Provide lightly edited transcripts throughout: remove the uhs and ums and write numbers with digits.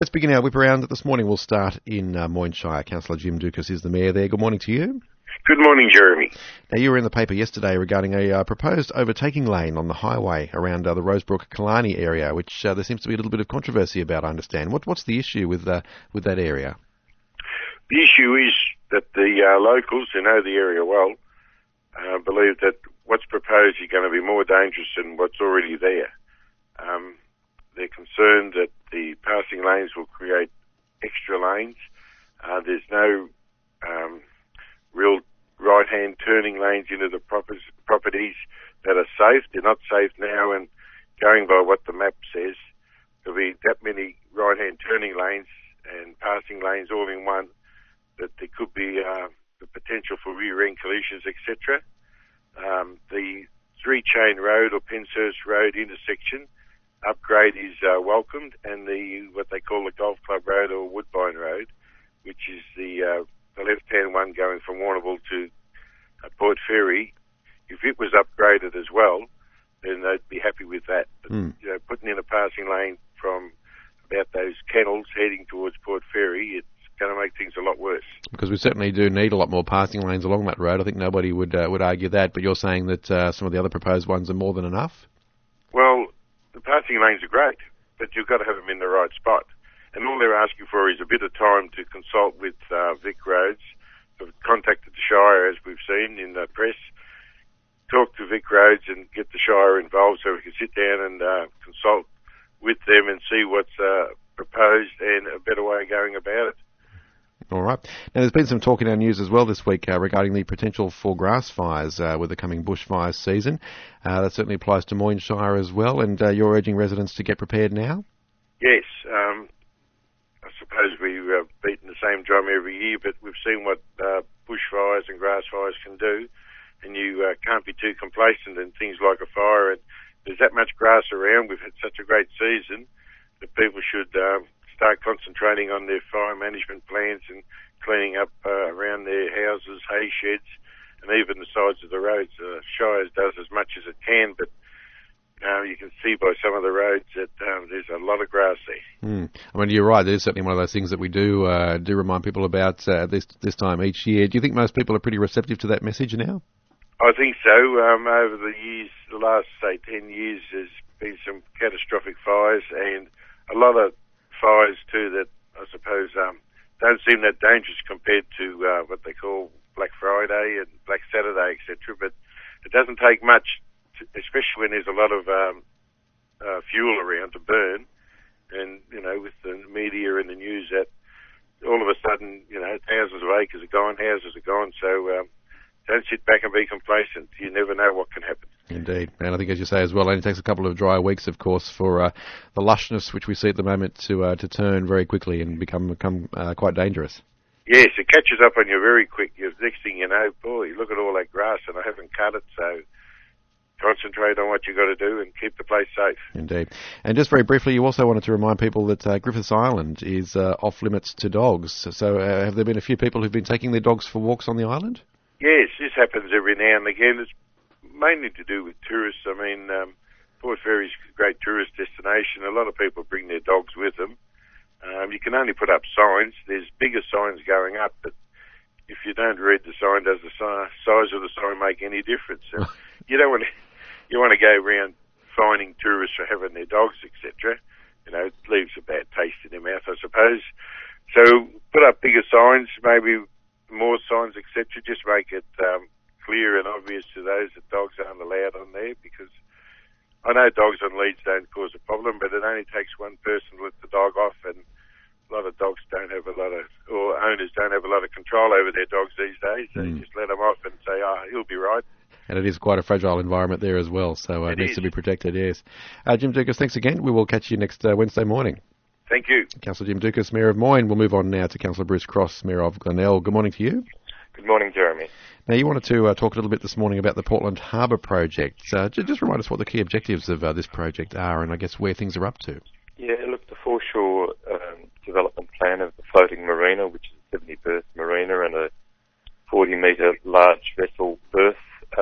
Let's begin our whip around. This morning we'll start in Moyne Shire. Councillor Jim Dukas is the Mayor there. Good morning to you. Good morning, Jeremy. Now, you were in the paper yesterday regarding a proposed overtaking lane on the highway around the Rosebrook-Killarney area, which there seems to be a little bit of controversy about, I understand. What's the issue with that area? The issue is that the locals, who know the area well, believe that what's proposed is going to be more dangerous than what's already there. They're concerned that the passing lanes will create extra lanes. There's no real right-hand turning lanes into the properties that are safe. They're not safe now, and going by what the map says, there'll be that many right-hand turning lanes and passing lanes all in one that there could be the potential for rear-end collisions, etc. The Three-Chain Road or Penshurst Road intersection upgrade is welcomed, and what they call the Golf Club Road or Woodbine Road, which is the left-hand one going from Warrnambool to Port Fairy, if it was upgraded as well, then they'd be happy with that. But, putting in a passing lane from about those kennels heading towards Port Fairy, it's going to make things a lot worse. Because we certainly do need a lot more passing lanes along that road. I think nobody would argue that, but you're saying that some of the other proposed ones are more than enough? Well, the passing lanes are great, but you've got to have them in the right spot. And all they're asking for is a bit of time to consult with Vic Roads. I've contacted the Shire, as we've seen in the press, talk to Vic Roads and get the Shire involved so we can sit down and consult with them and see what's proposed and a better way of going about it. All right. Now, there's been some talk in our news as well this week regarding the potential for grass fires with the coming bushfires season. That certainly applies to Moyne Shire as well, and you're urging residents to get prepared now? Yes. I suppose we've beaten the same drum every year, but we've seen what bushfires and grass fires can do, and you can't be too complacent in things like a fire. And there's that much grass around. We've had such a great season that people should start concentrating on their fire management plans and cleaning up around their houses, hay sheds, and even the sides of the roads. Shires does as much as it can, but you can see by some of the roads that there's a lot of grass there. I mean, you're right. There's certainly one of those things that we do remind people about this time each year. Do you think most people are pretty receptive to that message now? I think so. Over the years, the last, say, 10 years, there's been some catastrophic fires and a lot of fires too that I suppose don't seem that dangerous compared to what they call Black Friday and Black Saturday, etc. But it doesn't take much, especially when there's a lot of fuel around to burn, and with the media and the news, that all of a sudden thousands of acres are gone, houses are gone. So don't sit back and be complacent. You never know what can happen. Indeed. And I think, as you say as well, it only takes a couple of dry weeks, of course, for the lushness which we see at the moment to turn very quickly and become quite dangerous. Yes, it catches up on you very quick. Next thing you know, boy, look at all that grass and I haven't cut it, so concentrate on what you've got to do and keep the place safe. Indeed. And just very briefly, you also wanted to remind people that Griffiths Island is off limits to dogs. So have there been a few people who've been taking their dogs for walks on the island? Yes, this happens every now and again. It's mainly to do with tourists. I mean, Port Fairy's a great tourist destination. A lot of people bring their dogs with them. You can only put up signs. There's bigger signs going up, but if you don't read the sign, does the size of the sign make any difference? So you want to go around fining tourists for having their dogs, etc. It leaves a bad taste in their mouth, I suppose. So put up bigger signs, maybe more signs, etc. Just make it clear and obvious to those that dogs aren't allowed on there, because I know dogs on leads don't cause a problem, but it only takes one person to let the dog off, and a lot of dogs or owners don't have a lot of control over their dogs these days. So you just let them off and say, he'll be right. And it is quite a fragile environment there as well, so it needs to be protected, yes. Jim Dukas, thanks again. We will catch you next Wednesday morning. Thank you. Councillor Jim Dukas, Mayor of Moyne. We'll move on now to Councillor Bruce Cross, Mayor of Glenelg. Good morning to you. Good morning, Jeremy. Now, you wanted to talk a little bit this morning about the Portland Harbour project. Just remind us what the key objectives of this project are, and I guess where things are up to. Yeah, look, the foreshore development plan of the floating marina, which is a 70-berth marina and a 40-metre large vessel berth,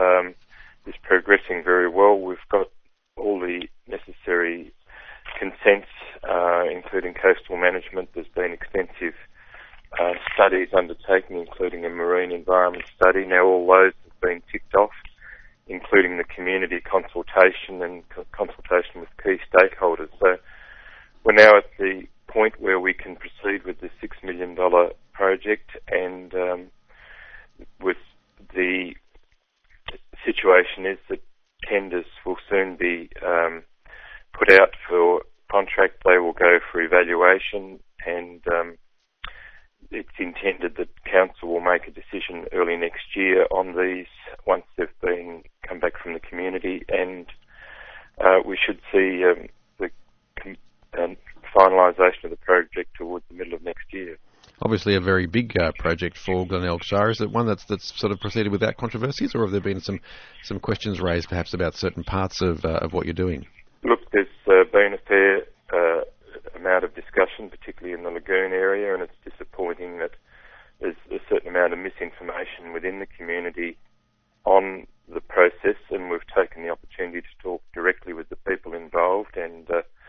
is progressing very well. We've got all the necessary consents, including coastal management management. There's been extensive studies undertaken, including a marine environment study. Now all those have been ticked off, including the community consultation and consultation with key stakeholders. So we're now at the point where we can proceed with the $6 million project, and with the situation is that tenders will soon be put out for contract. They will go for evaluation, and it's intended that council will make a decision early next year on these once they've come back from the community, and we should see the finalisation of the project towards the middle of next year. Obviously a very big project for Glenelg Shire. Is it one that's sort of proceeded without controversies, or have there been some questions raised perhaps about certain parts of what you're doing? Look, there's been a fair amount of discussion, particularly in the lagoon area, and it's disappointing that there's a certain amount of misinformation within the community on the process, and we've taken the opportunity to talk directly with the people involved, and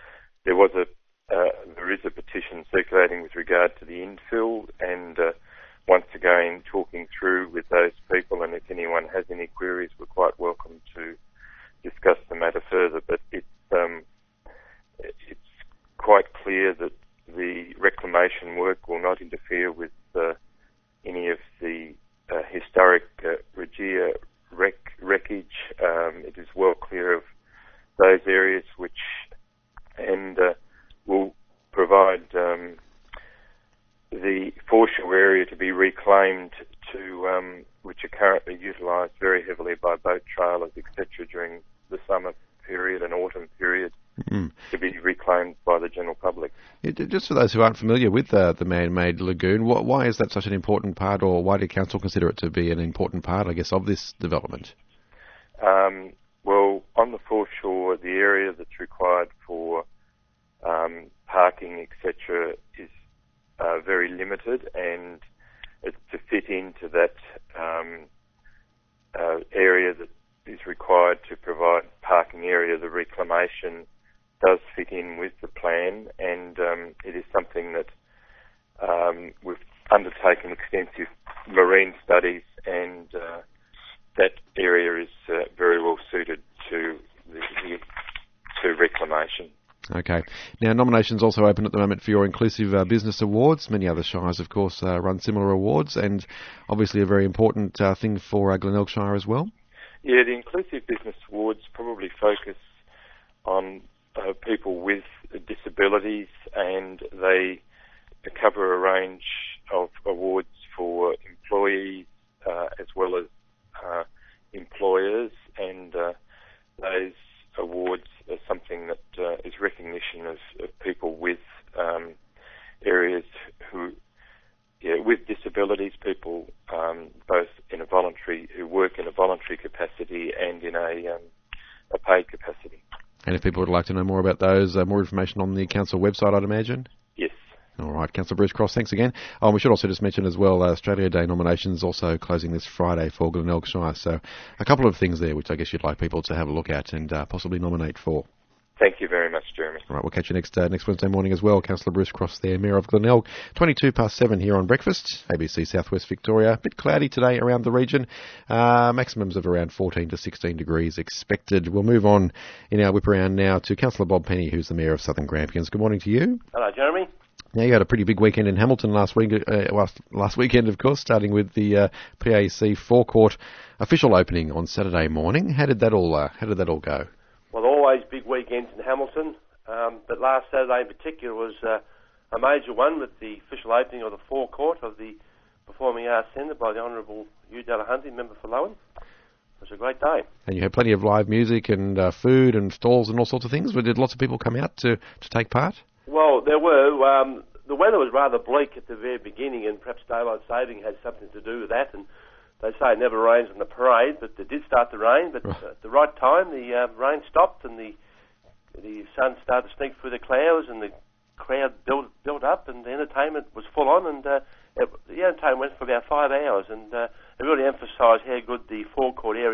there is a petition circulating with regard to the infill, and once again talking through with those people, and if anyone has any queries, we're quite welcome to discuss the matter further. But it's quite clear that the reclamation work will not interfere with any of the historic Regia wreckage. It is well clear of those areas and will provide the foreshore area to be reclaimed which are currently utilised very heavily by boat trailers, etc., during the summer period and autumn period, to be reclaimed by the general public. Just for those who aren't familiar with the man-made lagoon, why is that such an important part, or why did Council consider it to be an important part, I guess, of this development? Well, on the foreshore, the area that's required for parking, etc., is very limited, and to fit into that area that is required to provide parking area, the reclamation does fit in with the plan, and it is something that we've undertaken extensive marine studies, and that area is very well suited to reclamation. Okay. Now, nominations also open at the moment for your Inclusive Business Awards. Many other shires, of course, run similar awards, and obviously a very important thing for Glenelg Shire as well. Yeah, the Inclusive Business Awards probably focus on people with disabilities, and they cover a range of awards for employees as well as employers, and those awards are something that is recognition of people with areas with disabilities, people both who work in a voluntary capacity and in a paid capacity. And if people would like to know more about those, more information on the council website, I'd imagine? Yes. All right, Councillor Bruce Cross, thanks again. We should also just mention as well, Australia Day nominations also closing this Friday for Glenelg Shire. So a couple of things there which I guess you'd like people to have a look at and possibly nominate for. Thank you very much, Jeremy. All right, we'll catch you next Wednesday morning as well. Councillor Bruce Cross there, Mayor of Glenelg. 7:22 here on Breakfast, ABC Southwest Victoria. A bit cloudy today around the region. Maximums of around 14 to 16 degrees expected. We'll move on in our whip around now to Councillor Bob Penny, who's the Mayor of Southern Grampians. Good morning to you. Hello, Jeremy. Now, you had a pretty big weekend in Hamilton last weekend, of course, starting with the PAC forecourt official opening on Saturday morning. How did that all go? Well, always big weekends in Hamilton, but last Saturday in particular was a major one with the official opening of the forecourt of the Performing Arts Centre by the Honourable Hugh Delahunty, member for Lowen. It was a great day. And you had plenty of live music and food and stalls and all sorts of things. Did lots of people come out to take part? Well, there were. The weather was rather bleak at the very beginning, and perhaps daylight saving had something to do with that. And they say it never rains on the parade, but it did start to rain. But at the right time, the rain stopped, and the sun started to sneak through the clouds, and the crowd built up, and the entertainment was full on. And the entertainment went for about 5 hours, and it really emphasised how good the forecourt area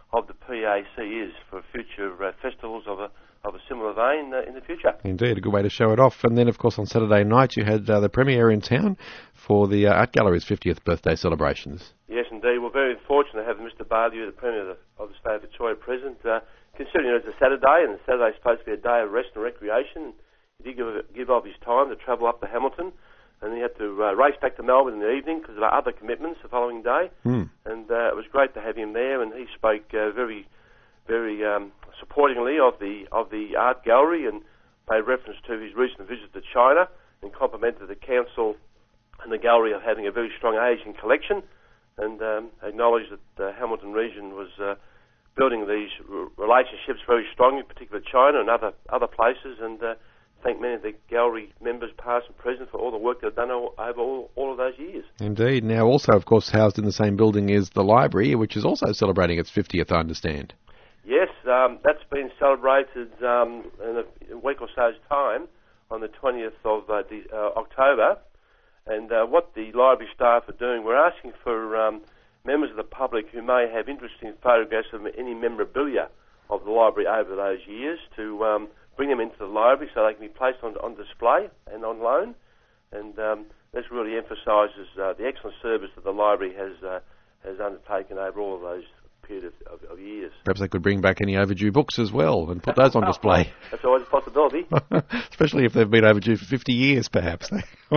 of the PAC is for future festivals of a similar vein in the future. Indeed, a good way to show it off. And then, of course, on Saturday night you had the premiere in town for the Art Gallery's 50th birthday celebrations. Yes, indeed. We're very fortunate to have Mr. Baillieu, the Premier of the State of Victoria, present. Considering it's a Saturday, and Saturday's supposed to be a day of rest and recreation, he did give of his time to travel up to Hamilton, and he had to race back to Melbourne in the evening because of our other commitments the following day. And it was great to have him there, and he spoke very supportingly of the art gallery and made reference to his recent visit to China and complimented the council and the gallery of having a very strong Asian collection, and acknowledged that the Hamilton region was building these relationships very strongly, particularly China and other places, and thank many of the gallery members, past and present, for all the work they've done over all of those years. Indeed. Now, also, of course, housed in the same building is the library, which is also celebrating its 50th, I understand. Yes, that's been celebrated in a week or so's time on the 20th of October. And what the library staff are doing, we're asking for members of the public who may have interesting photographs of any memorabilia of the library over those years to bring them into the library so they can be placed on display and on loan. And this really emphasises the excellent service that the library has undertaken over all of those period of years. Perhaps they could bring back any overdue books as well and put those on display. That's always a possibility. Especially if they've been overdue for 50 years, perhaps.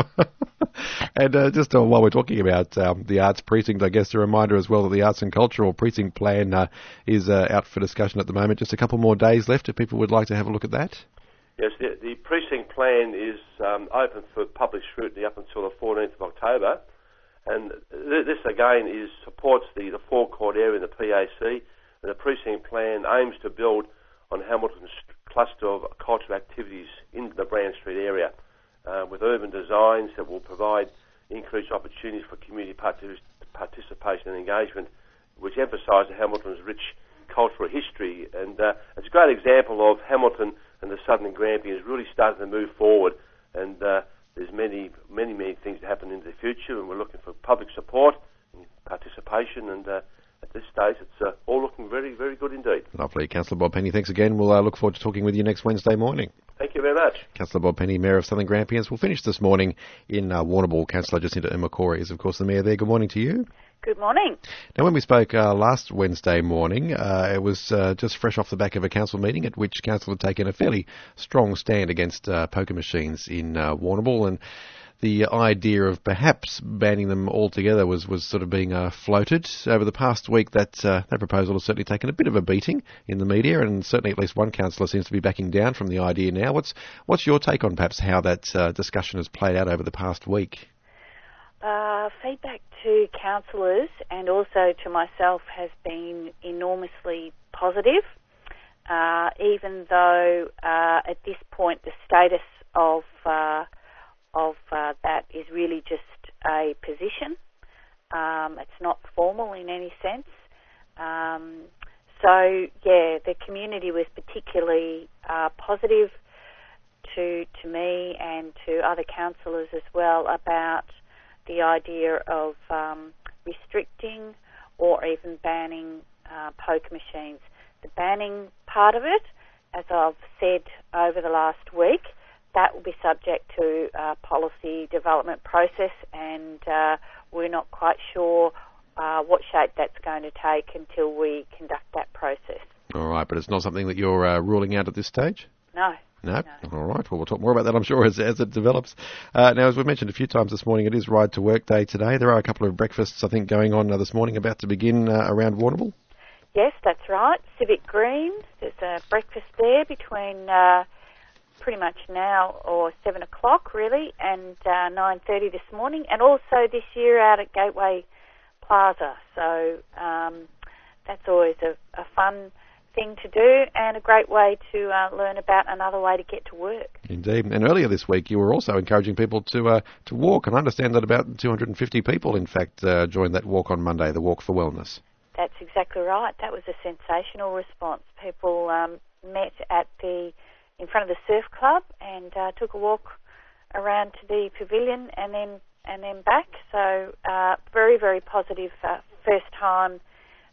And just while we're talking about the Arts Precinct, I guess a reminder as well that the Arts and Cultural Precinct Plan is out for discussion at the moment. Just a couple more days left if people would like to have a look at that. Yes, the Precinct Plan is open for public scrutiny up until the 14th of October. And this, again, supports the forecourt area in the PAC. And the Precinct Plan aims to build on Hamilton's cluster of cultural activities in the Brand Street area with urban designs that will provide increased opportunities for community participation and engagement, which emphasise Hamilton's rich cultural history. And it's a great example of Hamilton and the Southern Grampians really starting to move forward. And there's many things to happen in the future, and we're looking for public support and participation, and at this stage it's all looking very, very good indeed. Lovely. Councillor Bob Penny, thanks again. We'll look forward to talking with you next Wednesday morning. Thank you very much. Councillor Bob Penny, Mayor of Southern Grampians. We'll finish this morning in Warrnambool. Councillor Jacinta Imokori is, of course, the Mayor there. Good morning to you. Good morning. Now, when we spoke last Wednesday morning, it was just fresh off the back of a council meeting at which council had taken a fairly strong stand against poker machines in Warrnambool, and the idea of perhaps banning them altogether was sort of being floated. Over the past week, that proposal has certainly taken a bit of a beating in the media, and certainly at least one councillor seems to be backing down from the idea now. What's your take on perhaps how that discussion has played out over the past week? Feedback to councillors and also to myself has been enormously positive, even though at this point the status of that is really just a position. It's not formal in any sense. So, the community was particularly positive to me and to other councillors as well about the idea of restricting or even banning poker machines. The banning part of it, as I've said over the last week, that will be subject to a policy development process, and we're not quite sure what shape that's going to take until we conduct that process. All right, but it's not something that you're ruling out at this stage? No. No? All right. Well, we'll talk more about that, I'm sure, as it develops. Now, as we've mentioned a few times this morning, it is Ride to Work Day today. There are a couple of breakfasts, I think, going on this morning, about to begin around Warrnambool. Yes, that's right. Civic Greens. There's a breakfast there between pretty much now or 7 o'clock, really, and 9:30 this morning, and also this year out at Gateway Plaza. So that's always a fun thing to do and a great way to learn about another way to get to work. Indeed. And earlier this week you were also encouraging people to walk, and I understand that about 250 people in fact joined that walk on Monday, the Walk for Wellness. That's exactly right. That was a sensational response. People met in front of the surf club and took a walk around to the pavilion and then back. So very, very positive first time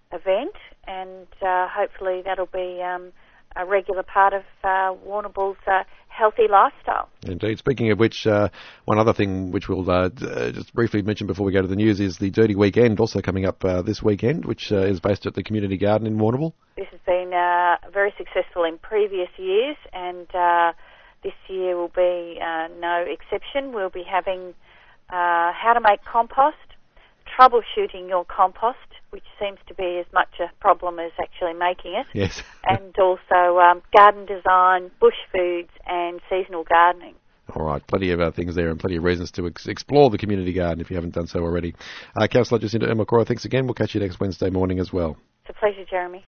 event, and hopefully that'll be a regular part of Warrnambool's healthy lifestyle. Indeed. Speaking of which, one other thing which we'll just briefly mention before we go to the news is the Dirty Weekend, also coming up this weekend, which is based at the Community Garden in Warrnambool. This has been very successful in previous years, and this year will be no exception. We'll be having how to make compost, troubleshooting your compost, which seems to be as much a problem as actually making it. Yes. And also garden design, bush foods, and seasonal gardening. All right, plenty of things there and plenty of reasons to explore the community garden if you haven't done so already. Councillor Jacinta Emercora, thanks again. We'll catch you next Wednesday morning as well. It's a pleasure, Jeremy.